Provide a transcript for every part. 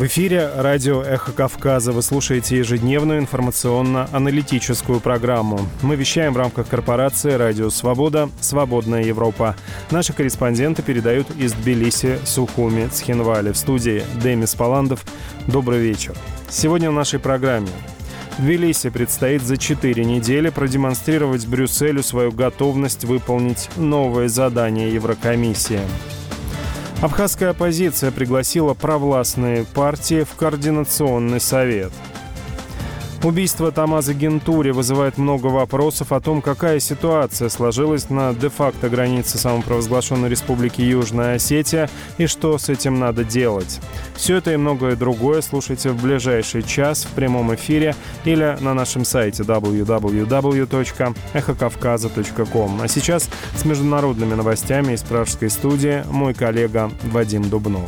В эфире радио «Эхо Кавказа». Вы слушаете ежедневную информационно-аналитическую программу. Мы вещаем в рамках корпорации «Радио Свобода. Свободная Европа». Наши корреспонденты передают из Тбилиси, Сухуми, Цхинвали. В студии Демис Паландов. Добрый вечер. Сегодня в нашей программе. В Тбилиси предстоит за 4 недели продемонстрировать Брюсселю свою готовность выполнить новое задание Еврокомиссии. Абхазская оппозиция пригласила провластные партии в Координационный совет. Убийство Тамаза Гентури вызывает много вопросов о том, какая ситуация сложилась на де-факто границе самопровозглашенной республики Южная Осетия и что с этим надо делать. Все это и многое другое слушайте в ближайший час в прямом эфире или на нашем сайте www.эхокавказа.ком. А сейчас с международными новостями из пражской студии мой коллега Вадим Дубнов.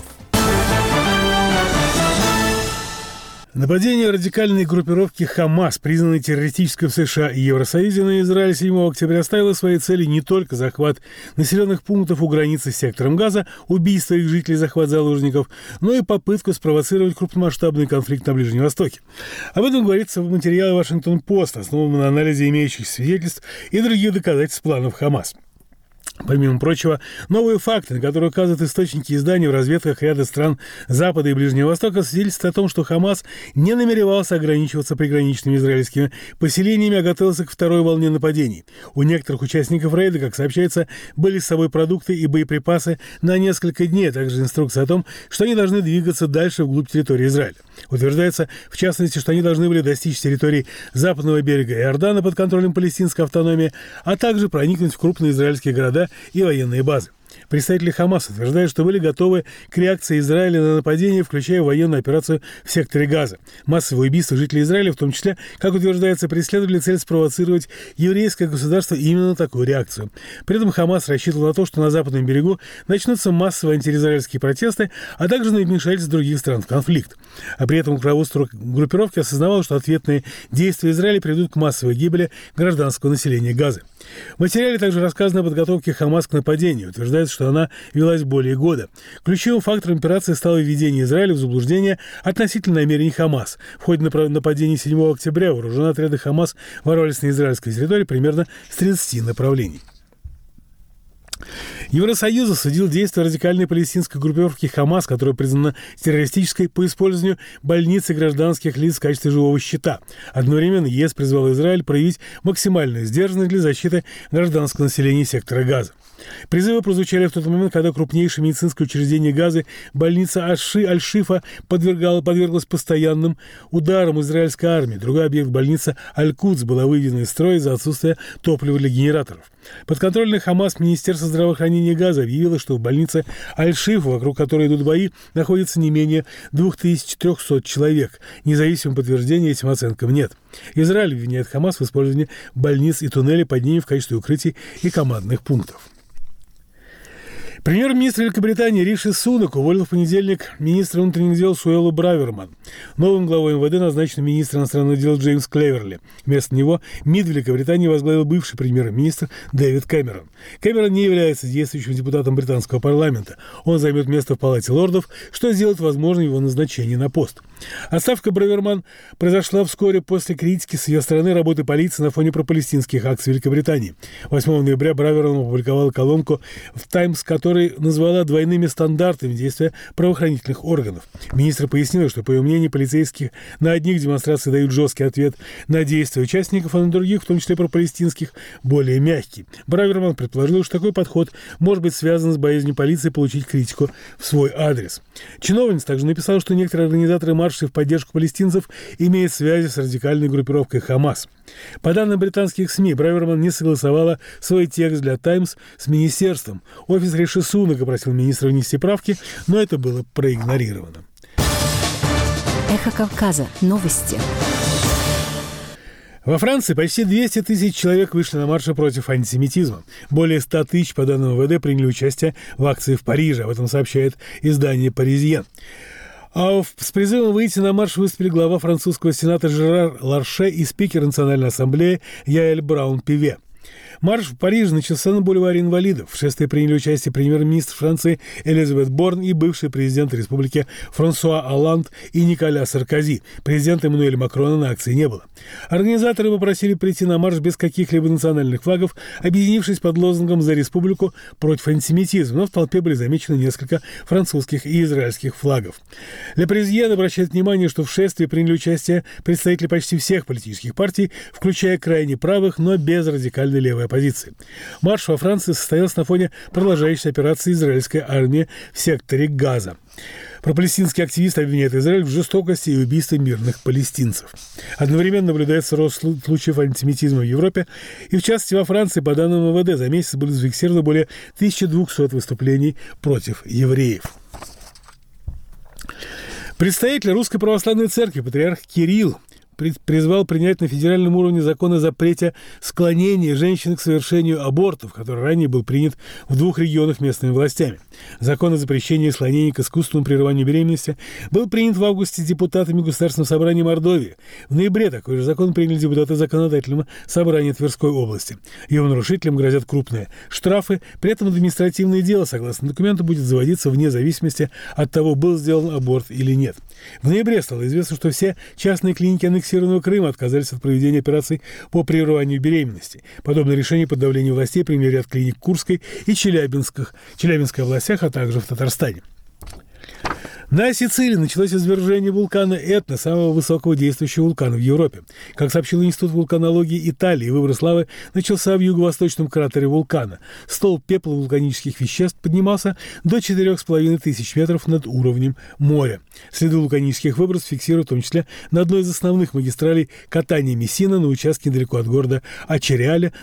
Нападение радикальной группировки «Хамас», признанной террористической в США и Евросоюзе, на Израиль 7 октября ставило своей целью не только захват населенных пунктов у границы с сектором Газа, убийство их жителей, захват заложников, но и попытку спровоцировать крупномасштабный конфликт на Ближнем Востоке. Об этом говорится в материале «Вашингтон-Пост», основанном на анализе имеющихся свидетельств и других доказательств планов «Хамас». Помимо прочего, новые факты, на которые указывают источники издания в разведках ряда стран Запада и Ближнего Востока, свидетельствуют о том, что Хамас не намеревался ограничиваться приграничными израильскими поселениями, а готовился к второй волне нападений. У некоторых участников рейда, как сообщается, были с собой продукты и боеприпасы на несколько дней, а также инструкция о том, что они должны двигаться дальше вглубь территории Израиля. Утверждается, в частности, что они должны были достичь территории западного берега Иордана под контролем палестинской автономии, а также проникнуть в крупные израильские города и военные базы. Представители Хамаса утверждают, что были готовы к реакции Израиля на нападение, включая военную операцию в секторе Газа. Массовые убийства жителей Израиля, в том числе, как утверждается, преследовали цель спровоцировать еврейское государство именно на такую реакцию. При этом Хамас рассчитывал на то, что на западном берегу начнутся массовые антиизраильские протесты, а также на вмешательство других стран в конфликт. А при этом руководство группировки осознавало, что ответные действия Израиля приведут к массовой гибели гражданского населения Газы. В материале также рассказано о подготовке Хамас к нападению. Утверждается, что она велась более года. Ключевым фактором операции стало введение Израиля в заблуждение относительно намерений Хамас. В ходе нападения 7 октября вооруженные отряды Хамас ворвались на израильской территории примерно с 30 направлений. Евросоюз осудил действия радикальной палестинской группировки «Хамас», которая признана террористической, по использованию больниц и гражданских лиц в качестве живого щита. Одновременно ЕС призвал Израиль проявить максимальную сдержанность для защиты гражданского населения сектора Газа. Призывы прозвучали в тот момент, когда крупнейшее медицинское учреждение Газы, больница Аль-Шифа, подверглась постоянным ударам израильской армии. Другой объект, больница Аль-Кудс, была выведена из строя из-за отсутствия топлива для генераторов. Подконтрольное Хамас Министерство здравоохранения Газа объявило, что в больнице Аль-Шифа, вокруг которой идут бои, находится не менее 2300 человек. Независимого подтверждения этим оценкам нет. Израиль обвиняет Хамас в использовании больниц и туннелей под ними в качестве укрытий и командных пунктов. Премьер-министр Великобритании Риши Сунак уволил в понедельник министра внутренних дел Суэллу Браверман. Новым главой МВД назначен министр иностранных дел Джеймс Клеверли. Вместо него МИД Великобритании возглавил бывший премьер-министр Дэвид Кэмерон. Кэмерон не является действующим депутатом британского парламента. Он займет место в Палате лордов, что сделает возможным его назначение на пост. Отставка Браверман произошла вскоре после критики с ее стороны работы полиции на фоне пропалестинских акций Великобритании. 8 ноября Браверман опубликовала колонку в «Таймс», которая назвала двойными стандартами действия правоохранительных органов. Министр пояснила, что, по ее мнению, полицейских на одних демонстрациях дают жесткий ответ на действия участников, а на других, в том числе пропалестинских, более мягкий. Браверман предположил, что такой подход может быть связан с боязнью полиции получить критику в свой адрес. Чиновница также написала, что некоторые организаторы маршей в поддержку палестинцев имеют связи с радикальной группировкой Хамас. По данным британских СМИ, Браверман не согласовала свой текст для «Таймс» с министерством. Офис Риши Сунака просил министра внести правки, но это было проигнорировано. Эхо Кавказа. Новости. Во Франции почти 200 тысяч человек вышли на марши против антисемитизма. Более 100 тысяч, по данным МВД, приняли участие в акции в Париже. Об этом сообщает издание «Паризьен». С призывом выйти на марш выступили глава французского сената Жерар Ларше и спикер Национальной ассамблеи Яэль Браун-Пиве. Марш в Париже начался на бульваре Инвалидов. В шествии приняли участие премьер-министр Франции Элизабет Борн и бывший президент республики Франсуа Олланд и Николя Саркози. Президента Эммануэля Макрона на акции не было. Организаторы попросили прийти на марш без каких-либо национальных флагов, объединившись под лозунгом «За республику против антисемитизма», но в толпе были замечены несколько французских и израильских флагов. Ле Президьен обращает внимание, что в шествии приняли участие представители почти всех политических партий, включая крайне правых, но без радикальной левой оппозиции. Марш во Франции состоялся на фоне продолжающейся операции израильской армии в секторе Газа. Пропалестинский активист обвиняет Израиль в жестокости и убийстве мирных палестинцев. Одновременно наблюдается рост случаев антисемитизма в Европе, и в частности во Франции, по данным МВД, за месяц были зафиксированы более 1200 выступлений против евреев. Представитель Русской Православной Церкви, патриарх Кирилл, призвал принять на федеральном уровне закон о запрете склонения женщин к совершению абортов, который ранее был принят в 2 регионах местными властями. Закон о запрещении склонений к искусственному прерыванию беременности был принят в августе депутатами Государственного собрания Мордовии. В ноябре такой же закон приняли депутаты Законодательного собрания Тверской области. Его нарушителям грозят крупные штрафы, при этом административное дело, согласно документу, будет заводиться вне зависимости от того, был сделан аборт или нет. В ноябре стало известно, что все частные клиники аннексированного Крыма отказались от проведения операций по прерыванию беременности. Подобное решение под давлением властей приняли ряд клиник в Курской и Челябинской областях, а также в Татарстане. На Сицилии началось извержение вулкана Этна, самого высокого действующего вулкана в Европе. Как сообщил Институт вулканологии Италии, выброс лавы начался в юго-восточном кратере вулкана. Столб пепла вулканических веществ поднимался до 4500 метров над уровнем моря. Следы вулканических выбросов фиксируют в том числе на одной из основных магистралей Катания-Мессина на участке недалеко от города Ачериале